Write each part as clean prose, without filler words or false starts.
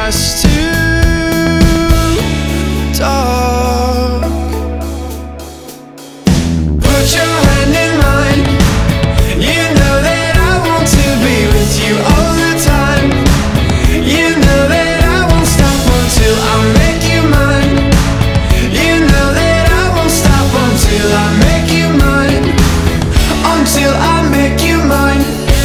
us to talk. Put your hand in mine. You know that I want to be with you all the time. You know that I won't stop until I make you mine. You know that I won't stop until I make you mine. Until I make you mine.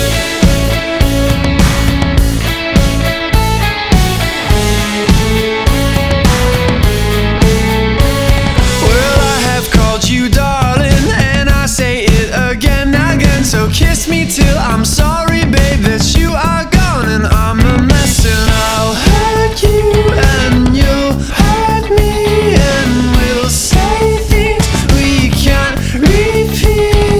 Well, I have called you darling, and I say it again. So kiss me till I'm sorry, babe, that you are gone and I'm a mess. And I'll hurt you and you'll hurt me, and we'll say things we can't repeat.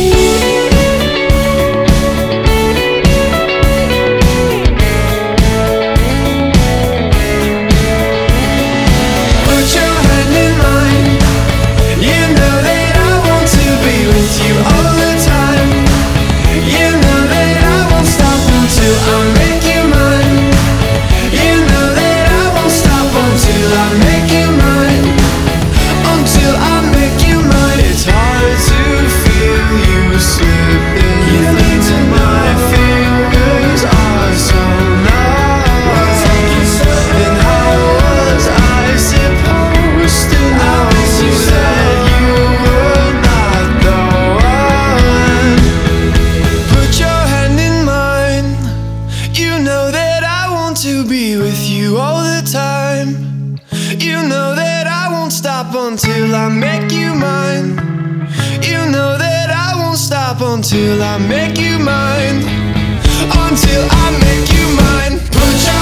Put your hand in mine. You know that I want to be with you all the time. You know that I won't stop until I make you mine. You know that I won't stop until I make you mine. Until I make you mine. It's hard to feel you slipping into my fingers are so numb. And how was I supposed to know that you were not the one? Put your hand in mine. You know that I want to be with you all the time. You know that I won't stop until I make you mine. You know that I won't stop until I make you mine. Until I make you mine. Put your